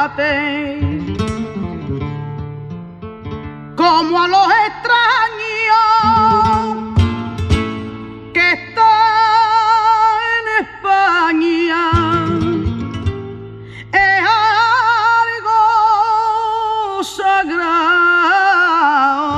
trate como a los extraños que están en España. Es algo sagrado.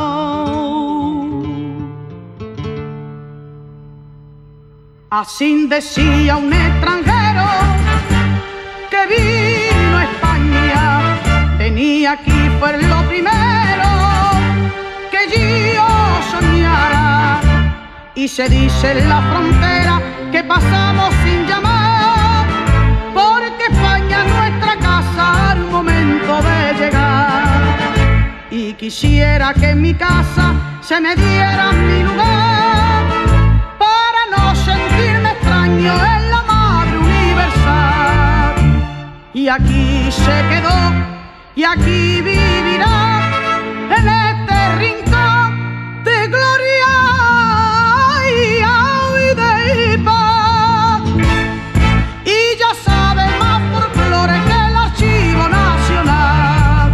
Así decía un extranjero que vino a España. Tenía aquí fue lo primero que yo soñara. Y se dice en la frontera que pasamos sin llamar, porque España es nuestra casa al momento de llegar. Y quisiera que en mi casa se me diera mi lugar, para no sentirme extraño en la madre universal. Y aquí se quedó y aquí vivirá, en este rincón de gloria y de paz. Y ya sabe más folclore que el Archivo Nacional.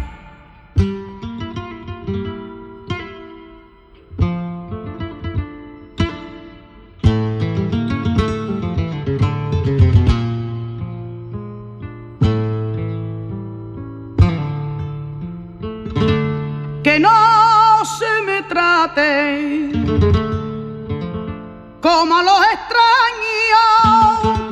Que no se me trate como a los extraños